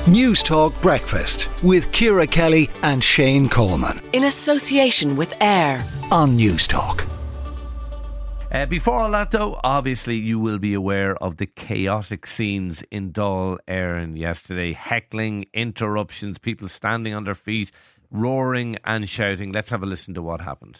News Talk Breakfast with Ciara Kelly and Shane Coleman. In association with AIR On News Talk. Before all that though, obviously you will be aware of the chaotic scenes in Dáil Éireann yesterday. Heckling, interruptions, people standing on their feet, roaring and shouting. Let's have a listen to what happened.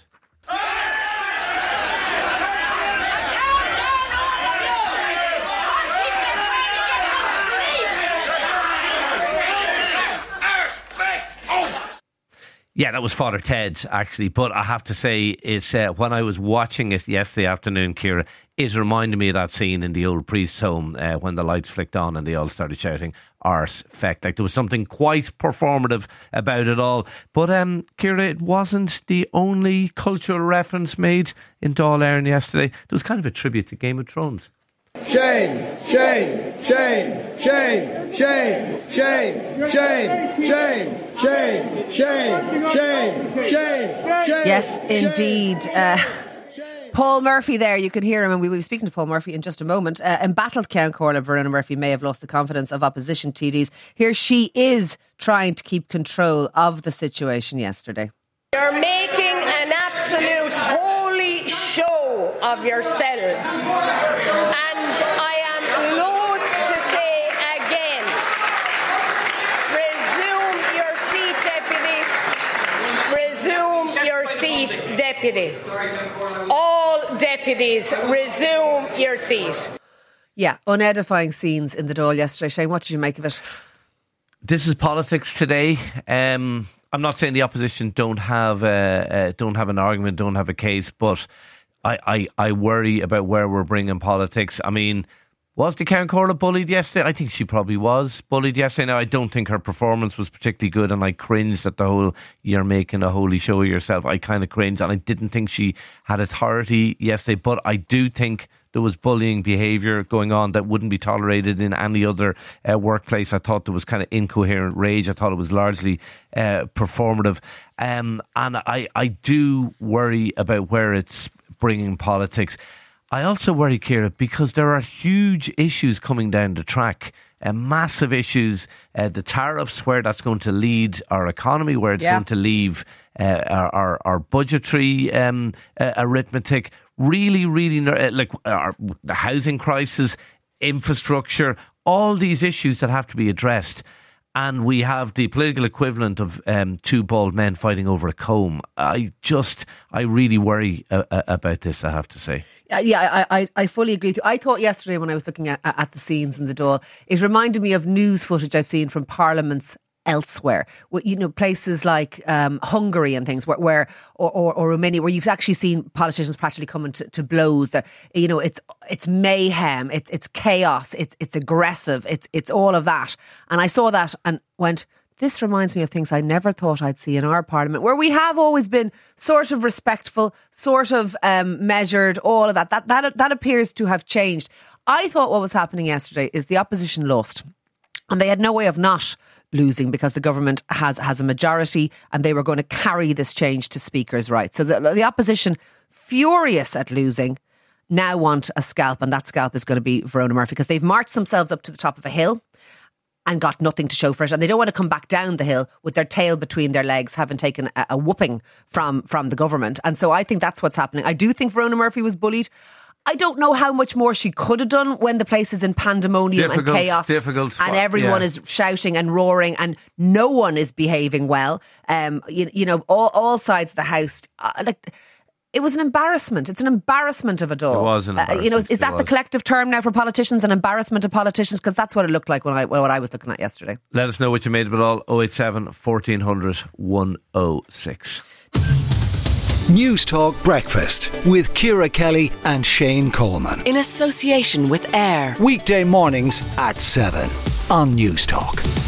Yeah, that was Father Ted, actually. But I have to say, it's when I was watching it yesterday afternoon, Ciara, it reminded me of that scene in the old priest's home when the lights flicked on and they all started shouting, "Arse feck." Like there was something quite performative about it all. But Ciara, it wasn't the only cultural reference made in Dáil Éireann yesterday. There was kind of a tribute to Game of Thrones. Shame, shame, shame, shame, shame, shame, shame, shame, shame, shame, shame, shame. Yes, indeed. Paul Murphy there, you can hear him, and we will be speaking to Paul Murphy in just a moment. Embattled Count Corla, Verona Murphy may have lost the confidence of opposition TDs. Here she is trying to keep control of the situation yesterday. You're making an absolute holy show of yourselves. And I am loath to say again, resume your seat, Deputy. Resume your seat, Deputy. All deputies, resume your seat. Yeah, unedifying scenes in the Dáil yesterday. Shane, what did you make of it? This is politics today. I'm not saying the opposition don't have an argument, don't have a case, but I worry about where we're bringing politics. I mean, was the Count Corla bullied yesterday? I think she probably was bullied yesterday. Now, I don't think her performance was particularly good, and I cringed at the whole "you're making a holy show of yourself." I kind of cringed, and I didn't think she had authority yesterday, but I do think there was bullying behaviour going on that wouldn't be tolerated in any other workplace. I thought there was kind of incoherent rage. I thought it was largely performative. And I do worry about where it's bringing politics. I also worry, Ciara, because there are huge issues coming down the track. Massive issues. The tariffs, where that's going to lead our economy, where it's going to leave our budgetary arithmetic. Really, like the housing crisis, infrastructure, all these issues that have to be addressed. And we have the political equivalent of two bald men fighting over a comb. I really worry about this, I have to say. Yeah, I fully agree with you. I thought yesterday when I was looking at the scenes in the Dáil, it reminded me of news footage I've seen from parliaments elsewhere, places like Hungary and things where or Romania, where you've actually seen politicians practically coming to blows. That it's mayhem, it's chaos, it's aggressive, it's all of that. And I saw that and went, this reminds me of things I never thought I'd see in our parliament, where we have always been sort of respectful, sort of measured, all of that. That appears to have changed. I thought what was happening yesterday is the opposition lost, and they had no way of not losing because the government has a majority and they were going to carry this change to speakers' rights. So the opposition, furious at losing, now want a scalp, and that scalp is going to be Verona Murphy, because they've marched themselves up to the top of a hill and got nothing to show for it, and they don't want to come back down the hill with their tail between their legs, having taken a whooping from the government. And so I think that's what's happening. I do think Verona Murphy was bullied. I don't know how much more she could have done when the place is in pandemonium and chaos. And everyone is shouting and roaring and no one is behaving well. All sides of the house. It was an embarrassment. It's an embarrassment of it all. It was an embarrassment. Is that the collective term now for politicians? An embarrassment of politicians? Because that's what it looked like when I was looking at yesterday. Let us know what you made of it all. 087 1400 106. News Talk Breakfast with Ciara Kelly and Shane Coleman. In association with AIR. Weekday mornings at 7 on News Talk.